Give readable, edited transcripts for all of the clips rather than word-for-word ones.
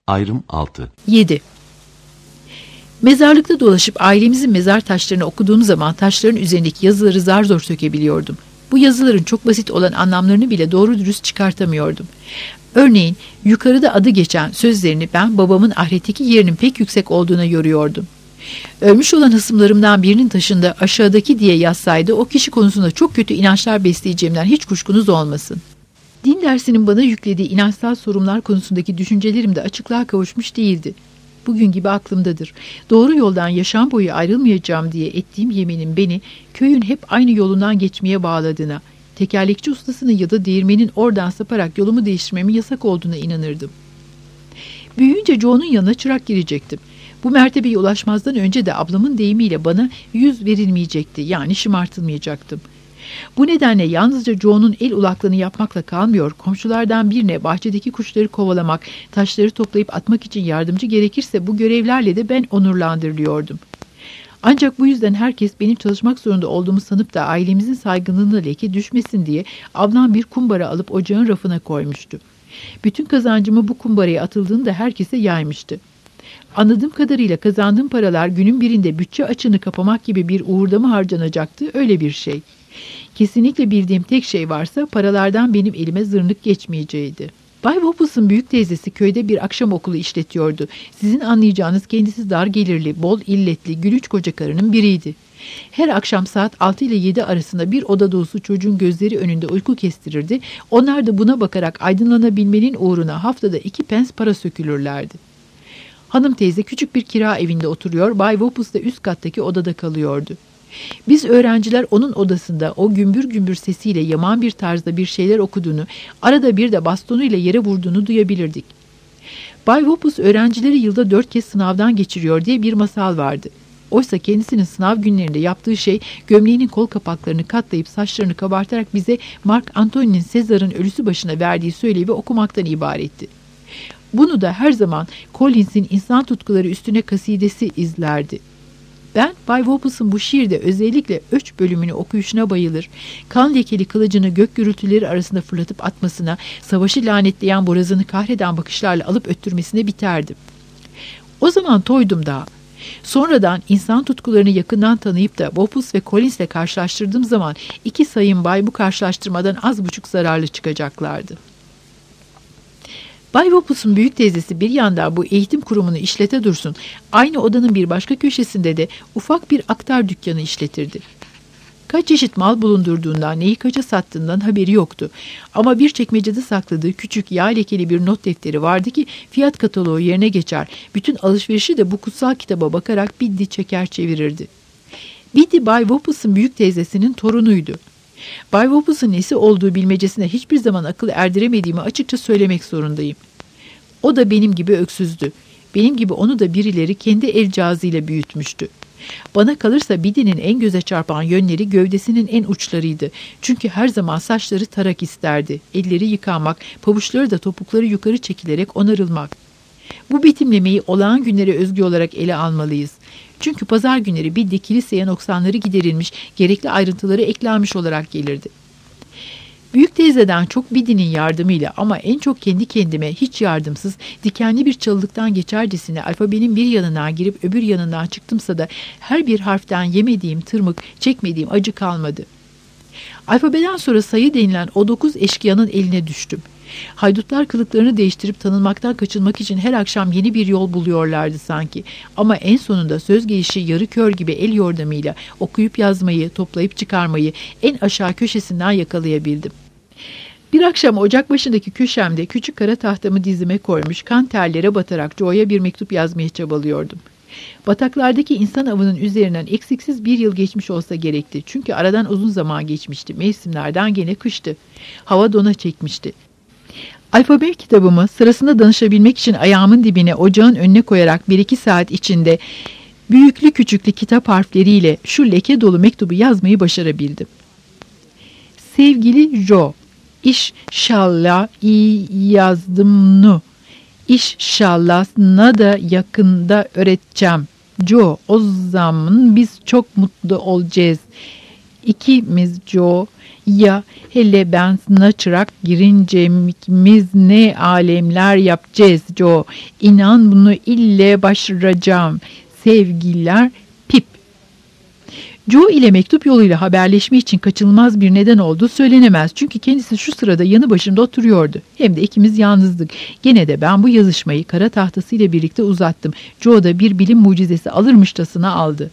Ayrım 6. 7. Mezarlıkta dolaşıp ailemizin mezar taşlarını okuduğum zaman taşların üzerindeki yazıları zar zor sökebiliyordum. Bu yazıların çok basit olan anlamlarını bile doğru dürüst çıkartamıyordum. Örneğin yukarıda adı geçen sözlerini ben babamın ahiretteki yerinin pek yüksek olduğuna yoruyordum. Ölmüş olan hısımlarımdan birinin taşında aşağıdaki diye yazsaydı o kişi konusunda çok kötü inançlar besleyeceğimden hiç kuşkunuz olmasın. Din dersinin bana yüklediği inançsal sorunlar konusundaki düşüncelerim de açıklığa kavuşmuş değildi. Bugün gibi aklımdadır. Doğru yoldan yaşam boyu ayrılmayacağım diye ettiğim yeminin beni köyün hep aynı yolundan geçmeye bağladığına, tekerlekçi ustasının ya da değirmenin oradan saparak yolumu değiştirmemin yasak olduğuna inanırdım. Büyüyünce Joe'nun yanına çırak girecektim. Bu mertebeye ulaşmazdan önce de ablamın deyimiyle bana yüz verilmeyecekti, yani şımartılmayacaktım. Bu nedenle yalnızca Joe'nun el ulaklığını yapmakla kalmıyor, komşulardan birine bahçedeki kuşları kovalamak, taşları toplayıp atmak için yardımcı gerekirse bu görevlerle de ben onurlandırılıyordum. Ancak bu yüzden herkes benim çalışmak zorunda olduğumu sanıp da ailemizin saygınlığına leke düşmesin diye ablam bir kumbara alıp ocağın rafına koymuştu. Bütün kazancımı bu kumbaraya atıldığını da herkese yaymıştı. Anladığım kadarıyla kazandığım paralar günün birinde bütçe açığını kapamak gibi bir uğurda mı harcanacaktı, öyle bir şey. Kesinlikle bildiğim tek şey varsa paralardan benim elime zırnık geçmeyeceğiydi. Bay Wopples'ın büyük teyzesi köyde bir akşam okulu işletiyordu. Sizin anlayacağınız kendisi dar gelirli, bol illetli, gülünç koca karının biriydi. Her akşam saat 6 ile 7 arasında bir oda dolusu çocuğun gözleri önünde uyku kestirirdi. Onlar da buna bakarak aydınlanabilmenin uğruna haftada 2 pence para sökülürlerdi. Hanım teyze küçük bir kira evinde oturuyor, Bay Wopples da üst kattaki odada kalıyordu. Biz öğrenciler onun odasında o gümbür gümbür sesiyle yaman bir tarzda bir şeyler okuduğunu, arada bir de bastonuyla yere vurduğunu duyabilirdik. Bay Wopples öğrencileri yılda 4 kez sınavdan geçiriyor diye bir masal vardı. Oysa kendisinin sınav günlerinde yaptığı şey gömleğinin kol kapaklarını katlayıp saçlarını kabartarak bize Mark Antony'nin Sezar'ın ölüsü başına verdiği söylevi okumaktan ibaretti. Bunu da her zaman Collins'in insan tutkuları üstüne kasidesi izlerdi. Ben Bay Wopples'ın bu şiirde özellikle Öç bölümünü okuyuşuna bayılır, kan lekeli kılıcını gök gürültüleri arasında fırlatıp atmasına, savaşı lanetleyen borazanı kahreden bakışlarla alıp öttürmesine biterdim. O zaman toydum daha. Sonradan insan tutkularını yakından tanıyıp da Wopples'le ve Collins'le karşılaştırdığım zaman iki sayın bay bu karşılaştırmadan az buçuk zararlı çıkacaklardı. Bay Wopples'un büyük teyzesi bir yandan bu eğitim kurumunu işlete dursun, aynı odanın bir başka köşesinde de ufak bir aktar dükkanı işletirdi. Kaç çeşit mal bulundurduğundan, neyi kaça sattığından haberi yoktu. Ama bir çekmecede sakladığı küçük yağ lekeli bir not defteri vardı ki fiyat kataloğu yerine geçer. Bütün alışverişi de bu kutsal kitaba bakarak Biddy çeker çevirirdi. Biddy Bay Wopples'ın büyük teyzesinin torunuydu. Bay Wopples'ın nesi olduğu bilmecesine hiçbir zaman akıl erdiremediğimi açıkça söylemek zorundayım. O da benim gibi öksüzdü. Benim gibi onu da birileri kendi el cihazıyla büyütmüştü. Bana kalırsa Biddy'nin en göze çarpan yönleri gövdesinin en uçlarıydı. Çünkü her zaman saçları tarak isterdi. Elleri yıkanmak, pabuçları da topukları yukarı çekilerek onarılmak. Bu betimlemeyi olağan günlere özgü olarak ele almalıyız. Çünkü pazar günleri Biddy kiliseye noksanları giderilmiş, gerekli ayrıntıları eklenmiş olarak gelirdi. Büyük teyzeden çok Biddy'nin yardımıyla ama en çok kendi kendime hiç yardımsız, dikenli bir çalılıktan geçercesine alfabenin bir yanından girip öbür yanından çıktımsa da her bir harften yemediğim tırmık, çekmediğim acı kalmadı. Alfabeden sonra sayı denilen o 9 eşkıyanın eline düştüm. Haydutlar kılıklarını değiştirip tanınmaktan kaçınmak için her akşam yeni bir yol buluyorlardı sanki. Ama en sonunda söz gelişi yarı kör gibi el yordamıyla okuyup yazmayı, toplayıp çıkarmayı en aşağı köşesinden yakalayabildim. Bir akşam ocak başındaki köşemde küçük kara tahtamı dizime koymuş, kan terlere batarak Joe'ya bir mektup yazmaya çabalıyordum. Bataklardaki insan avının üzerinden eksiksiz 1 yıl geçmiş olsa gerekti. Çünkü aradan uzun zaman geçmişti. Mevsimlerden gene kıştı. Hava dona çekmişti. Alfabe kitabımı sırasında danışabilmek için ayağımın dibine ocağın önüne koyarak 1-2 saat içinde büyüklü küçüklü kitap harfleriyle şu leke dolu mektubu yazmayı başarabildim. Sevgili Joe, İnşallah iyi yazdım nu. İnşallah sana da yakında öğreteceğim. Joe, o zaman biz çok mutlu olacağız. İkimiz Joe. Ya hele ben sana çırak girince ikimiz ne alemler yapacağız Joe. İnan bunu ille başaracağım. Sevgiler Pip. Joe ile mektup yoluyla haberleşme için kaçınılmaz bir neden olduğu söylenemez. Çünkü kendisi şu sırada yanı başımda oturuyordu. Hem de ikimiz yalnızdık. Gene de ben bu yazışmayı kara tahtasıyla birlikte uzattım. Joe da bir bilim mucizesi alırmışçasına aldı.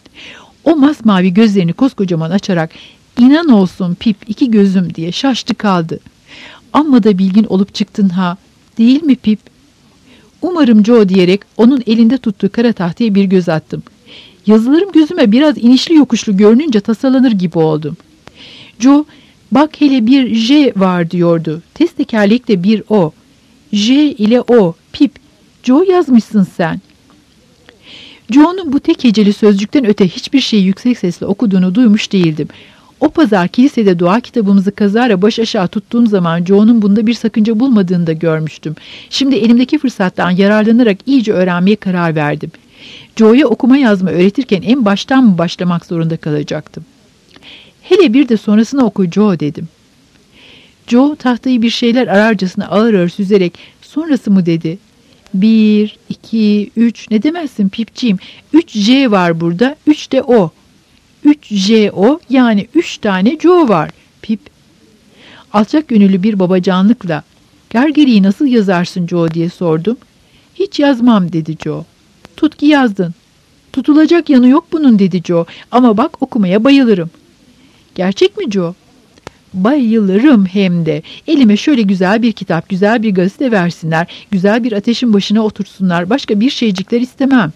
O masmavi gözlerini koskocaman açarak "İnan olsun Pip, iki gözüm" diye şaştı kaldı. "Amma da bilgin olup çıktın ha, değil mi Pip?" "Umarım Joe" diyerek onun elinde tuttuğu kara tahtaya bir göz attım. Yazılarım gözüme biraz inişli yokuşlu görününce tasalanır gibi oldum. Joe, "Bak hele bir J var" diyordu. Test tekerlekte bir O. J ile O. Pip, Joe yazmışsın sen. Joe'nun bu tek heceli sözcükten öte hiçbir şeyi yüksek sesle okuduğunu duymuş değildim. O pazar kilisede dua kitabımızı kazara baş aşağı tuttuğum zaman Joe'nun bunda bir sakınca bulmadığını da görmüştüm. Şimdi elimdeki fırsattan yararlanarak iyice öğrenmeye karar verdim. Joe'ya okuma yazma öğretirken en baştan mı başlamak zorunda kalacaktım? "Hele bir de sonrasını oku Joe" dedim. Joe tahtayı bir şeyler ararcasına ağır ağır süzerek "Sonrası mı?" dedi. 1, 2, 3 ne demezsin Pipciğim? 3 J var burada, 3 de O. 3 J O, yani 3 tane Joe var Pip. Alçak gönüllü bir babacanlıkla "Gergeriyi nasıl yazarsın Joe?" diye sordum. "Hiç yazmam" dedi Joe. "Tut ki yazdın." "Tutulacak yanı yok bunun" dedi Joe. "Ama bak, okumaya bayılırım." "Gerçek mi Joe?" "Bayılırım hem de. Elime şöyle güzel bir kitap, güzel bir gazete versinler, güzel bir ateşin başına otursunlar. Başka bir şeycikler istemem."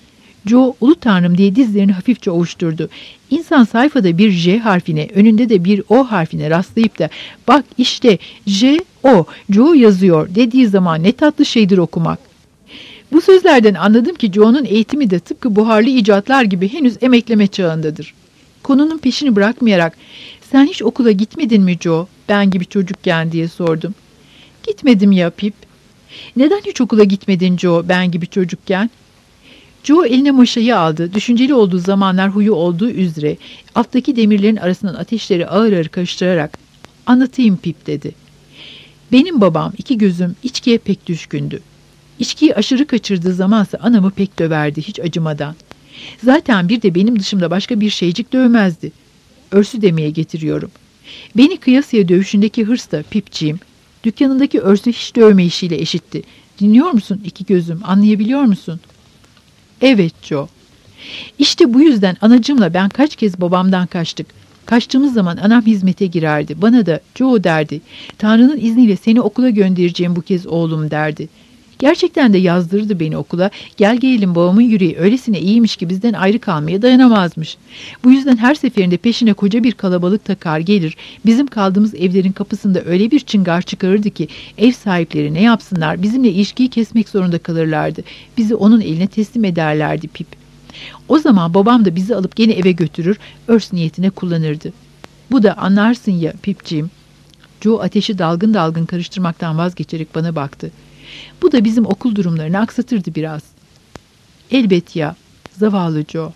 Joe "Ulu Tanrım" diye dizlerini hafifçe ovuşturdu. İnsan sayfada bir J harfine, önünde de bir O harfine rastlayıp da "Bak işte J O, Joe yazıyor" dediği zaman ne tatlı şeydir okumak. Bu sözlerden anladım ki Joe'nun eğitimi de tıpkı buharlı icatlar gibi henüz emekleme çağındadır. Konunun peşini bırakmayarak "Sen hiç okula gitmedin mi Joe, ben gibi çocukken?" diye sordum. "Gitmedim ya Pip." "Neden hiç okula gitmedin Joe, ben gibi çocukken?" Joe eline maşayı aldı. Düşünceli olduğu zamanlar huyu olduğu üzere alttaki demirlerin arasından ateşleri ağır ağır karıştırarak "Anlatayım Pip" dedi. "Benim babam, iki gözüm, içkiye pek düşkündü. İçkiyi aşırı kaçırdığı zamansa anamı pek döverdi, hiç acımadan. Zaten bir de benim dışımda başka bir şeycik dövmezdi. Örsü demeye getiriyorum. Beni kıyasıya dövüşündeki hırs da Pipciğim, dükkanındaki örsü hiç dövme işiyle eşitti. Dinliyor musun iki gözüm, anlayabiliyor musun?" "Evet Joe." "İşte bu yüzden anacığımla ben kaç kez babamdan kaçtık. Kaçtığımız zaman anam hizmete girerdi. Bana da Joe derdi. Tanrı'nın izniyle seni okula göndereceğim bu kez oğlum derdi. Gerçekten de yazdırırdı beni okula. Gel gelelim babamın yüreği öylesine iyiymiş ki bizden ayrı kalmaya dayanamazmış. Bu yüzden her seferinde peşine koca bir kalabalık takar gelir. Bizim kaldığımız evlerin kapısında öyle bir çıngar çıkarırdı ki ev sahipleri ne yapsınlar bizimle ilişkiyi kesmek zorunda kalırlardı. Bizi onun eline teslim ederlerdi Pip. O zaman babam da bizi alıp gene eve götürür, örs niyetine kullanırdı. Bu da anlarsın ya Pipciğim." Joe ateşi dalgın dalgın karıştırmaktan vazgeçerek bana baktı. "Bu da bizim okul durumlarını aksatırdı biraz." "Elbet ya, zavallı Joe."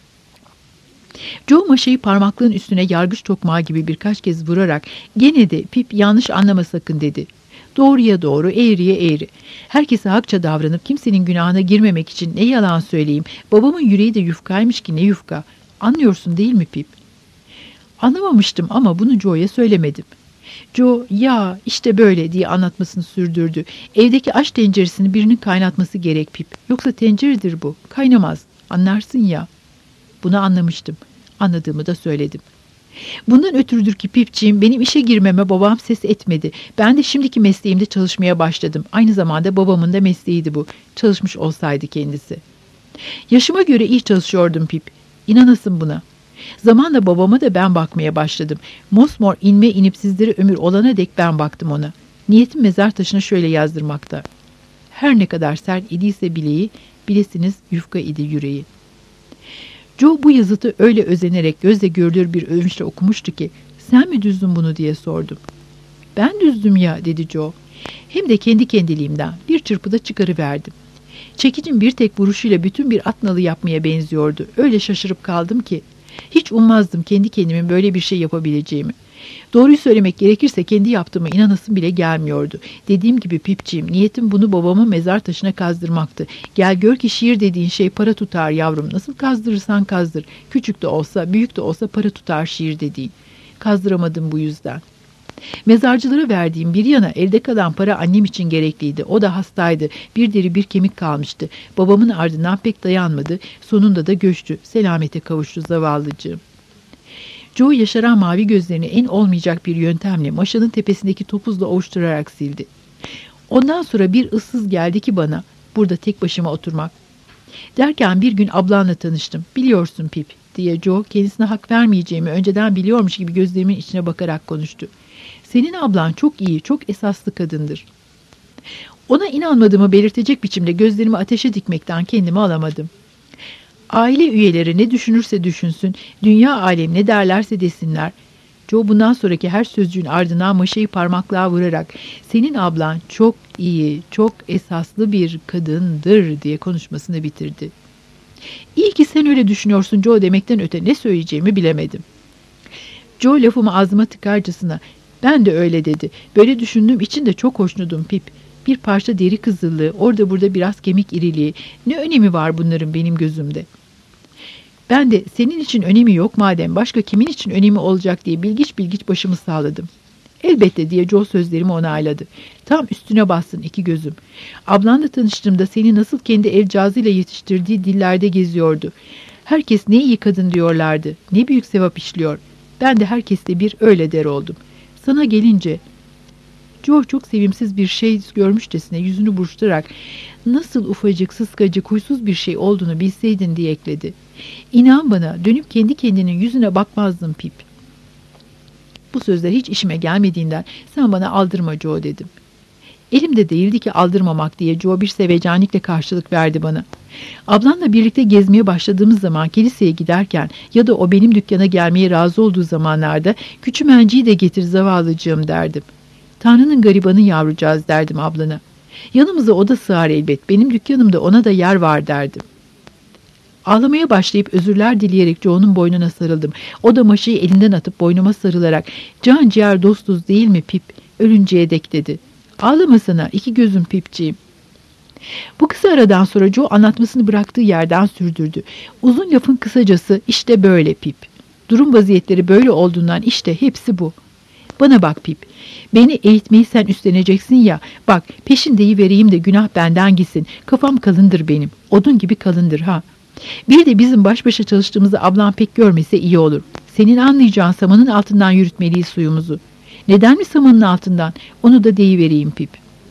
Joe maşayı parmaklığın üstüne yargıç tokmağı gibi birkaç kez vurarak "Gene de Pip yanlış anlama sakın" dedi. "Doğruya doğru, eğriye eğri. Herkese hakça davranıp kimsenin günahına girmemek için ne yalan söyleyeyim. Babamın yüreği de yufkaymış ki ne yufka. Anlıyorsun değil mi Pip?" Anlamamıştım ama bunu Joe'ya söylemedim. Joe "Ya işte böyle" diye anlatmasını sürdürdü. "Evdeki aş tenceresini birinin kaynatması gerek Pip. Yoksa tenceredir bu, kaynamaz. Anlarsın ya." Bunu anlamıştım. Anladığımı da söyledim. "Bundan ötürüdür ki Pipciğim, benim işe girmeme babam ses etmedi. Ben de şimdiki mesleğimde çalışmaya başladım. Aynı zamanda babamın da mesleğiydi bu. Çalışmış olsaydı kendisi. Yaşıma göre iyi çalışıyordum Pip. İnanasın buna. Zamanla babama da ben bakmaya başladım. Mosmor inme inip sizlere ömür olana dek ben baktım ona. Niyetim mezar taşına şöyle yazdırmakta: her ne kadar sert idiyse bileği, bilesiniz yufka idi yüreği." Joe bu yazıtı öyle özenerek gözle görülür bir övünçle okumuştu ki "Sen mi düzdün bunu?" diye sordum. "Ben düzdüm ya" dedi Joe. Hem de kendi kendiliğimden bir çırpıda çıkarıverdim. Çekicin bir tek vuruşuyla bütün bir at nalı yapmaya benziyordu. Öyle şaşırıp kaldım ki. Hiç ummazdım kendi kendimin böyle bir şey yapabileceğimi. Doğruyu söylemek gerekirse kendi yaptığıma inanasım bile gelmiyordu. Dediğim gibi Pipciğim, niyetim bunu babamın mezar taşına kazdırmaktı. Gel gör ki şiir dediğin şey para tutar yavrum. Nasıl kazdırırsan kazdır. Küçük de olsa, büyük de olsa para tutar şiir dediğin. Kazdıramadım bu yüzden. Mezarcılara verdiğim bir yana elde kalan para annem için gerekliydi. O da hastaydı. Bir deri bir kemik kalmıştı. Babamın ardından pek dayanmadı. Sonunda da göçtü. Selamete kavuştu zavallıcığım. Joe yaşaran mavi gözlerini en olmayacak bir yöntemle maşanın tepesindeki topuzla ovuşturarak sildi. Ondan sonra bir ıssız geldi ki bana, burada tek başıma oturmak. Derken bir gün ablanla tanıştım. Biliyorsun Pip, diye Joe kendisine hak vermeyeceğimi önceden biliyormuş gibi gözlerimin içine bakarak konuştu. Senin ablan çok iyi, çok esaslı kadındır. Ona inanmadığımı belirtecek biçimde gözlerimi ateşe dikmekten kendimi alamadım. Aile üyeleri ne düşünürse düşünsün, dünya alem ne derlerse desinler. Joe bundan sonraki her sözcüğün ardından maşayı parmaklığa vurarak senin ablan çok iyi, çok esaslı bir kadındır diye konuşmasını bitirdi. İyi ki sen öyle düşünüyorsun Joe demekten öte ne söyleyeceğimi bilemedim. Joe lafımı ağzıma tıkarcasına ben de öyle dedi. Böyle düşündüğüm için de çok hoşnutum Pip. Bir parça deri kızıllığı, orada burada biraz kemik iriliği. Ne önemi var bunların benim gözümde? Ben de senin için önemi yok madem başka kimin için önemi olacak diye bilgiç bilgiç başımı sağladım. Elbette diye Joe sözlerimi onayladı. Tam üstüne bassın iki gözüm. Ablanla tanıştığımda seni nasıl kendi el cazıyla yetiştirdiği dillerde geziyordu. Herkes ne iyi kadın diyorlardı. Ne büyük sevap işliyor. Ben de herkesle bir öyle der oldum. Sana gelince... Joe çok sevimsiz bir şey görmüşçesine yüzünü buruşturarak nasıl ufacık, sıskacık, huysuz bir şey olduğunu bilseydin diye ekledi. İnan bana dönüp kendi kendinin yüzüne bakmazdım Pip. Bu sözler hiç işime gelmediğinden sen bana aldırma Joe dedim. Elimde değildi ki aldırmamak diye Joe bir sevecenlikle karşılık verdi bana. Ablanla birlikte gezmeye başladığımız zaman kiliseye giderken ya da o benim dükkana gelmeye razı olduğu zamanlarda küçümenciyi de getir zavallıcığım derdim. Tanrı'nın garibanı yavrucağız derdim ablana. Yanımıza o da sığar elbet. Benim dükkanımda ona da yer var derdim. Ağlamaya başlayıp özürler dileyerek Joe'nun boynuna sarıldım. O da maşayı elinden atıp boynuma sarılarak can ciğer dostuz değil mi Pip? Ölünceye dek dedi. Ağlamasana iki gözüm Pipciğim. Bu kısa aradan sonra Joe anlatmasını bıraktığı yerden sürdürdü. Uzun lafın kısacası işte böyle Pip. Durum vaziyetleri böyle olduğundan işte hepsi bu. Bana bak Pip, beni eğitmeyi sen üstleneceksin ya, bak peşin deyivereyim de günah benden gitsin, kafam kalındır benim, odun gibi kalındır ha. Bir de bizim baş başa çalıştığımızı ablam pek görmese iyi olur. Senin anlayacağın samanın altından yürütmeliyiz suyumuzu. Neden mi samanın altından? Onu da deyivereyim Pip.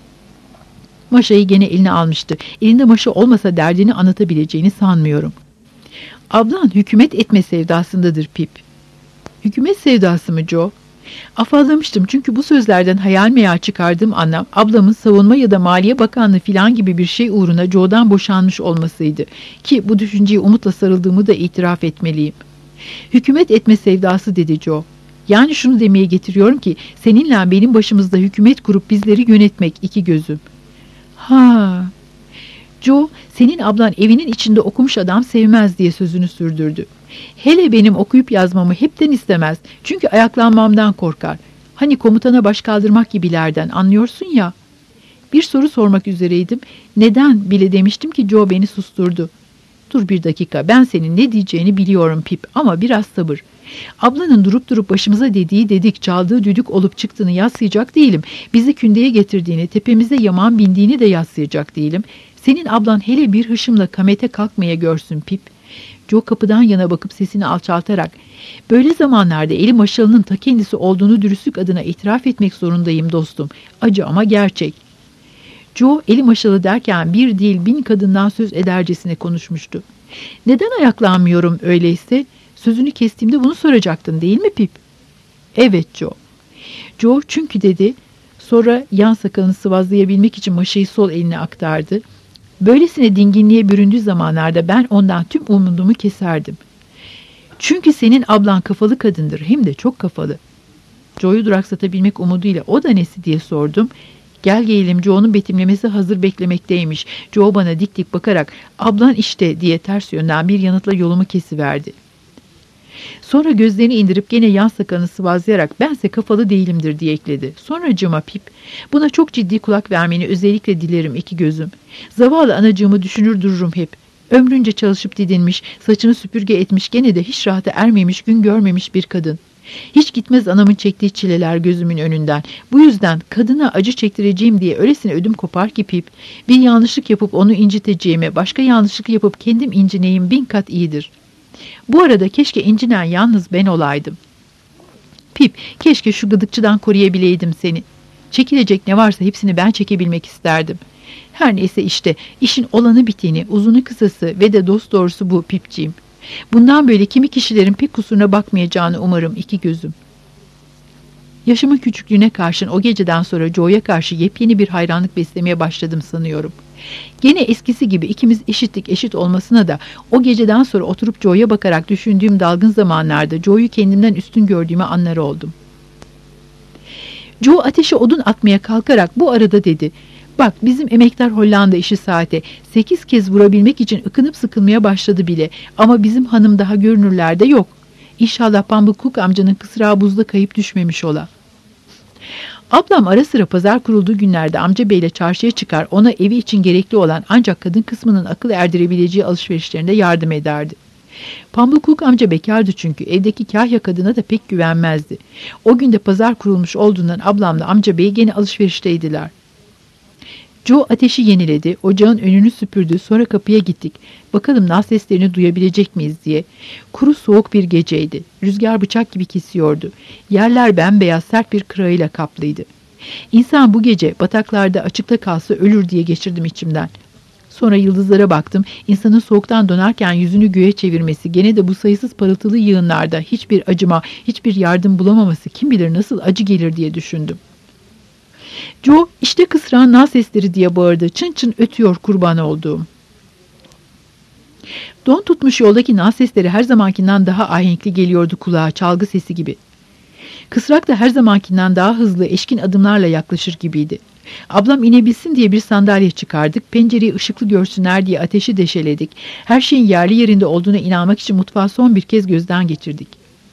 Maşayı gene eline almıştı. Elinde maşa olmasa derdini anlatabileceğini sanmıyorum. Ablan hükümet etme sevdasındadır Pip. Hükümet sevdası mı Joe? Afallamıştım çünkü bu sözlerden hayal meyal çıkardığım anlam ablamın savunma ya da maliye bakanlığı filan gibi bir şey uğruna Joe'dan boşanmış olmasıydı. Ki bu düşünceye umutla sarıldığımı da itiraf etmeliyim. Hükümet etme sevdası dedi Joe. Yani şunu demeye getiriyorum ki seninle benim başımızda hükümet kurup bizleri yönetmek iki gözüm. Ha. Joe senin ablan evinin içinde okumuş adam sevmez diye sözünü sürdürdü. Hele benim okuyup yazmamı hepten istemez. Çünkü ayaklanmamdan korkar. Hani komutana baş kaldırmak gibilerden anlıyorsun ya. Bir soru sormak üzereydim. Neden bile demiştim ki Joe beni susturdu. Dur bir dakika ben senin ne diyeceğini biliyorum Pip ama biraz sabır. Ablanın durup durup başımıza dediği dedik çaldığı düdük olup çıktığını yadsıyacak değilim. Bizi kündeye getirdiğini tepemize yaman bindiğini de yadsıyacak değilim. Senin ablan hele bir hışımla kamete kalkmaya görsün Pip. Joe kapıdan yana bakıp sesini alçaltarak böyle zamanlarda eli maşalının ta kendisi olduğunu dürüstlük adına itiraf etmek zorundayım dostum. Acı ama gerçek. Joe eli maşalı derken bir değil 1000 kadından söz edercesine konuşmuştu. Neden ayaklanmıyorum öyleyse? Sözünü kestiğimde bunu soracaktın değil mi Pip? Evet Joe. Joe çünkü dedi. Sonra yan sakalını sıvazlayabilmek için maşayı sol eline aktardı. Böylesine dinginliğe büründüğü zamanlarda ben ondan tüm umudumu keserdim. Çünkü senin ablan kafalı kadındır, hem de çok kafalı. Joe'yu duraksatabilmek umuduyla o da nesi diye sordum. Gel gelelim Joe'nun betimlemesi hazır beklemekteymiş. Joe bana dik dik bakarak ablan işte diye ters yönden bir yanıtla yolumu kesiverdi. Sonra gözlerini indirip gene yan sakalını sıvazlayarak bense kafalı değilimdir diye ekledi. Sonracığıma Pip, buna çok ciddi kulak vermeni özellikle dilerim iki gözüm. Zavallı anacığımı düşünür dururum hep. Ömrünce çalışıp didinmiş, saçını süpürge etmiş, gene de hiç rahata ermemiş, gün görmemiş bir kadın. Hiç gitmez anamın çektiği çileler gözümün önünden. Bu yüzden kadına acı çektireceğim diye öylesine ödüm kopar ki Pip, bir yanlışlık yapıp onu inciteceğime başka yanlışlık yapıp kendim incineyim 1000 kat iyidir. Bu arada keşke incinen yalnız ben olaydım. Pip, keşke şu gıdıkçıdan koruyabileydim seni. Çekilecek ne varsa hepsini ben çekebilmek isterdim. Her neyse işte, işin olanı biteni, uzunu kısası ve de dost doğrusu bu Pipciğim. Bundan böyle kimi kişilerin pek kusuruna bakmayacağını umarım iki gözüm. Yaşımın küçüklüğüne karşın o geceden sonra Joe'ya karşı yepyeni bir hayranlık beslemeye başladım sanıyorum. Gene eskisi gibi ikimiz eşit olmasına da o geceden sonra oturup Joe'ya bakarak düşündüğüm dalgın zamanlarda Joe'yu kendimden üstün gördüğüme anlar oldum. Joe ateşe odun atmaya kalkarak bu arada dedi. Bak bizim emektar Hollanda işi saate 8 kez vurabilmek için ıkınıp sıkılmaya başladı bile ama bizim hanım daha görünürlerde yok. İnşallah Pambuk amcanın kısrağı buzda kayıp düşmemiş ola. Ablam ara sıra pazar kurulduğu günlerde amca beyle çarşıya çıkar, ona evi için gerekli olan ancak kadın kısmının akıl erdirebileceği alışverişlerinde yardım ederdi. Pambuk amca bekardı çünkü evdeki kahya kadına da pek güvenmezdi. O günde pazar kurulmuş olduğundan ablamla amca bey gene alışverişteydiler. Joe ateşi yeniledi, ocağın önünü süpürdü, sonra kapıya gittik. Bakalım nal seslerini duyabilecek miyiz diye. Kuru soğuk bir geceydi. Rüzgar bıçak gibi kesiyordu. Yerler bembeyaz sert bir kırağıyla kaplıydı. İnsan bu gece bataklarda açıkta kalsa ölür diye geçirdim içimden. Sonra yıldızlara baktım. İnsanın soğuktan donarken yüzünü göğe çevirmesi, gene de bu sayısız parıltılı yığınlarda hiçbir acıma, hiçbir yardım bulamaması kim bilir nasıl acı gelir diye düşündüm. Joe işte kısrağın nal sesleri diye bağırdı. Çın çın ötüyor kurban olduğum. Don tutmuş yoldaki nal sesleri her zamankinden daha ahenkli geliyordu kulağa, çalgı sesi gibi. Kısrak da her zamankinden daha hızlı, eşkin adımlarla yaklaşır gibiydi. Ablam inebilsin diye bir sandalye çıkardık, pencereyi ışıklı görsünler diye ateşi deşeledik. Her şeyin yerli yerinde olduğuna inanmak için mutfağı son bir kez gözden geçirdik.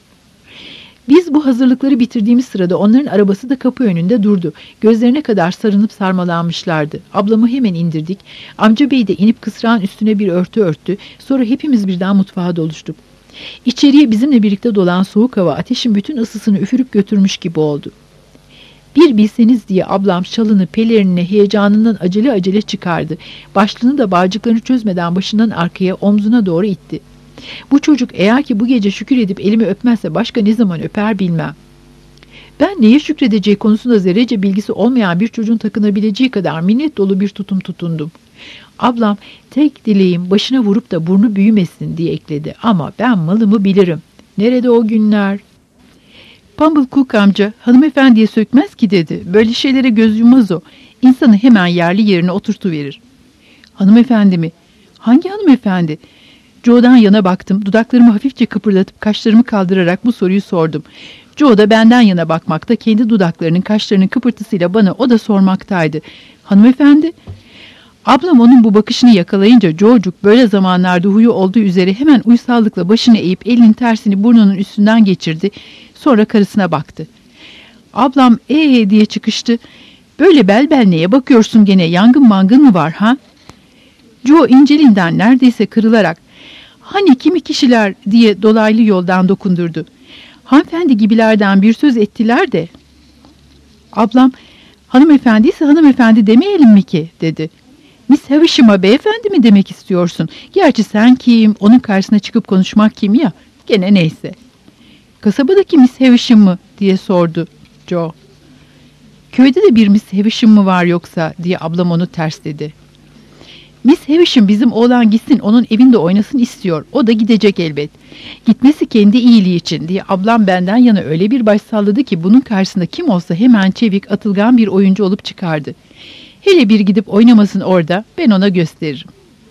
Biz bu hazırlıkları bitirdiğimiz sırada onların arabası da kapı önünde durdu. Gözlerine kadar sarınıp sarmalanmışlardı. Ablamı hemen indirdik. Amca bey de inip kısrağın üstüne bir örtü örttü. Sonra hepimiz birden mutfağa doluştuk. İçeriye bizimle birlikte dolan soğuk hava ateşin bütün ısısını üfürüp götürmüş gibi oldu. Bir bilseniz diye ablam şalını, pelerinini heyecanından acele acele çıkardı. Başlığını da bağcıklarını çözmeden başından arkaya omzuna doğru itti. Bu çocuk eğer ki bu gece şükür edip elimi öpmezse başka ne zaman öper bilmem. Ben neye şükredeceği konusunda zerrece bilgisi olmayan bir çocuğun takınabileceği kadar minnet dolu bir tutum tutundum. Ablam tek dileğim başına vurup da burnu büyümesin diye ekledi ama ben malımı bilirim. Nerede o günler? Pambuk amca hanımefendiye sökmez ki dedi. Böyle şeylere göz yummaz o. İnsanı hemen yerli yerine oturtuverir. Hanımefendi mi? Hangi hanımefendi? Joe'dan yana baktım. Dudaklarımı hafifçe kıpırdatıp kaşlarımı kaldırarak bu soruyu sordum. Joe da benden yana bakmakta, kendi dudaklarının kaşlarının kıpırtısıyla bana o da sormaktaydı. Hanımefendi? Ablam onun bu bakışını yakalayınca Joe'cuk böyle zamanlarda huyu olduğu üzere hemen uysallıkla başını eğip elinin tersini burnunun üstünden geçirdi. Sonra karısına baktı. Ablam diye çıkıştı. Böyle bel neye bakıyorsun gene, yangın mangın mı var ha? Joe incelinden neredeyse kırılarak hani kimi kişiler diye dolaylı yoldan dokundurdu. Hanımefendi gibilerden bir söz ettiler de. Ablam hanımefendi ise hanımefendi demeyelim mi ki dedi. Miss Havisham'a beyefendi mi demek istiyorsun? Gerçi sen kim? Onun karşısına çıkıp konuşmak kim ya? Gene neyse. Kasabadaki Miss Havisham mı diye sordu Joe. Köyde de bir Miss Havisham mı var yoksa diye ablam onu tersledi. Miss Havisham bizim oğlan gitsin onun evinde oynasın istiyor. O da gidecek elbet. Gitmesi kendi iyiliği için diye ablam benden yana öyle bir baş salladı ki bunun karşısında kim olsa hemen çevik atılgan bir oyuncu olup çıkardı. Hele bir gidip oynamasın orada, ben ona gösteririm.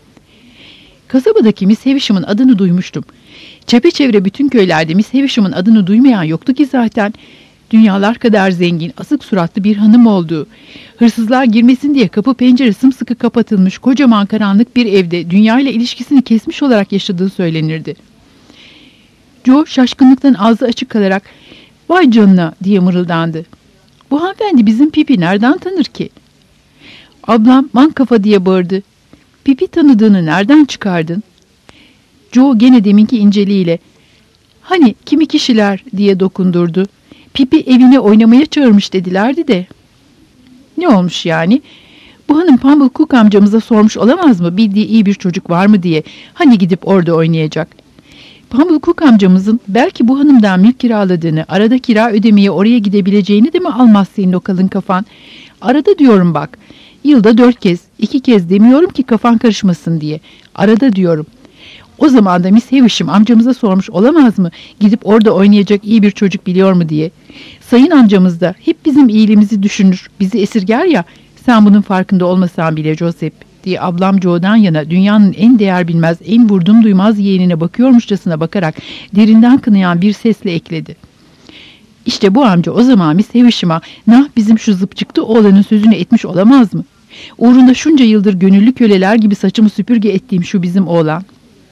Kasabadaki Miss Havisham'ın adını duymuştum. Çepeçevre bütün köylerde Miss Havisham'ın adını duymayan yoktu ki zaten. Dünyalar kadar zengin, asık suratlı bir hanım olduğu, hırsızlar girmesin diye kapı pencere sımsıkı kapatılmış kocaman karanlık bir evde dünyayla ilişkisini kesmiş olarak yaşadığı söylenirdi. Joe şaşkınlıktan ağzı açık kalarak "Vay canına" diye mırıldandı. "Bu hanımefendi bizim Pipi nereden tanır ki?" Ablam "Man kafa" diye bağırdı. "Pipi tanıdığını nereden çıkardın?" Joe gene deminki inceliğiyle "Hani kimi kişiler" diye dokundurdu. "Pipi evine oynamaya çağırmış dedilerdi de." "Ne olmuş yani? Bu hanım Pamble Cook amcamıza sormuş olamaz mı bildiği iyi bir çocuk var mı diye. Hani gidip orada oynayacak." Pamble Cook amcamızın belki bu hanımdan mülk kiraladığını, arada kira ödemeye oraya gidebileceğini de mi almaz senin o kalın kafan? Arada diyorum bak. Yılda 4 kez, 2 kez demiyorum ki kafan karışmasın diye. Arada diyorum. O zaman da Miss Havisham amcamıza sormuş olamaz mı gidip orada oynayacak iyi bir çocuk biliyor mu diye. Sayın amcamız da hep bizim iyiliğimizi düşünür, bizi esirger ya. Sen bunun farkında olmasan bile Joseph diye ablam Joe'dan yana dünyanın en değer bilmez, en vurdum duymaz yeğenine bakıyormuşçasına bakarak derinden kınayan bir sesle ekledi. İşte bu amca o zaman Miss Havisham'a nah bizim şu zıpçıktı oğlanın sözünü etmiş olamaz mı? Uğrunda şunca yıldır gönüllü köleler gibi saçımı süpürge ettiğim şu bizim oğlan.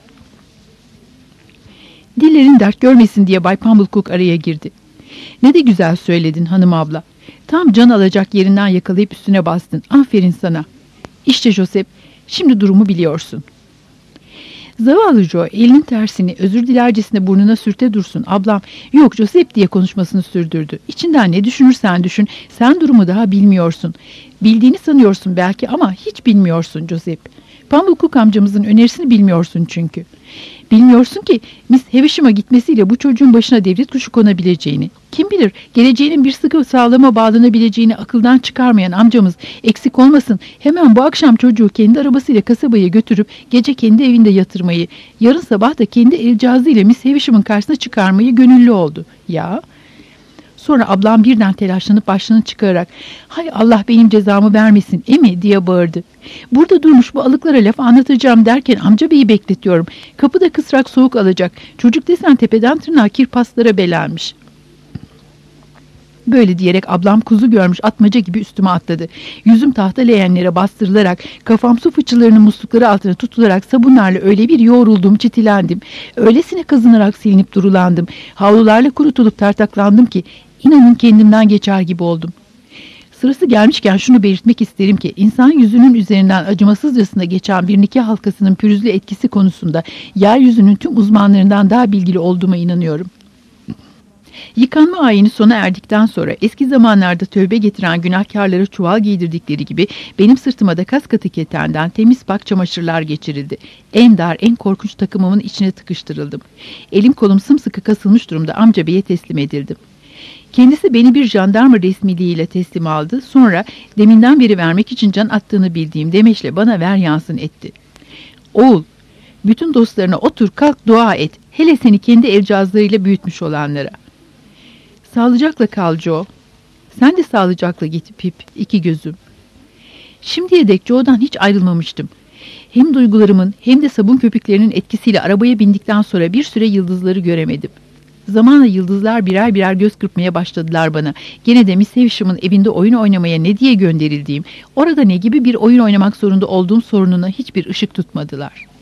Dillerin dert görmesin diye Bay Pumblecook araya girdi. "Ne de güzel söyledin hanım abla. Tam can alacak yerinden yakalayıp üstüne bastın. Aferin sana. İşte Joseph, şimdi durumu biliyorsun." Zavallı Joe elinin tersini özür dilercesine burnuna sürte dursun. Ablam "Yok Joseph" diye konuşmasını sürdürdü. "İçinden ne düşünürsen düşün, sen durumu daha bilmiyorsun. Bildiğini sanıyorsun belki ama hiç bilmiyorsun Joseph. Pumblecook amcamızın önerisini bilmiyorsun çünkü. Bilmiyorsun ki Miss Havisham'a gitmesiyle bu çocuğun başına devlet kuşu konabileceğini, kim bilir geleceğinin bir sıkı sağlama bağlanabileceğini akıldan çıkarmayan amcamız eksik olmasın hemen bu akşam çocuğu kendi arabasıyla kasabaya götürüp gece kendi evinde yatırmayı, yarın sabah da kendi el cihazıyla Miss Havisham'ın karşısına çıkarmayı gönüllü oldu. Ya... Sonra ablam birden telaşlanıp başını çıkararak "Hay Allah benim cezamı vermesin emi" diye bağırdı. "Burada durmuş bu alıklara laf anlatacağım derken amca beyi bekletiyorum. Kapıda kısrak soğuk alacak. Çocuk desen tepeden tırnağa kirpaslara belenmiş." Böyle diyerek ablam kuzu görmüş atmaca gibi üstüme atladı. Yüzüm tahta leğenlere bastırılarak, kafam su fıçılarının muslukları altına tutularak sabunlarla öyle bir yoğruldum, çitilendim. Öylesine kazınarak silinip durulandım. Havlularla kurutulup tartaklandım ki inanın kendimden geçer gibi oldum. Sırası gelmişken şunu belirtmek isterim ki insan yüzünün üzerinden acımasızcasına geçen bir nikah halkasının pürüzlü etkisi konusunda yeryüzünün tüm uzmanlarından daha bilgili olduğuma inanıyorum. Yıkanma ayini sona erdikten sonra eski zamanlarda tövbe getiren günahkarlara çuval giydirdikleri gibi benim sırtıma da kas katı ketenden temiz pak çamaşırlar geçirildi. En dar, en korkunç takımımın içine tıkıştırıldım. Elim kolum sımsıkı kasılmış durumda amca beye teslim edildim. Kendisi beni bir jandarma resmiliğiyle teslim aldı. Sonra deminden beri vermek için can attığını bildiğim demeçle bana ver yansın etti. "Oğul, bütün dostlarına otur kalk dua et. Hele seni kendi el cihazlarıyla büyütmüş olanlara." "Sağlıcakla kal Joe." "Sen de sağlıcakla git Pip, iki gözüm." Şimdiye dek Joe'dan hiç ayrılmamıştım. Hem duygularımın hem de sabun köpüklerinin etkisiyle arabaya bindikten sonra bir süre yıldızları göremedim. Zamanla yıldızlar birer birer göz kırpmaya başladılar bana. Gene de Miss Havisham'ın evinde oyun oynamaya ne diye gönderildiğim, orada ne gibi bir oyun oynamak zorunda olduğum sorununa hiçbir ışık tutmadılar.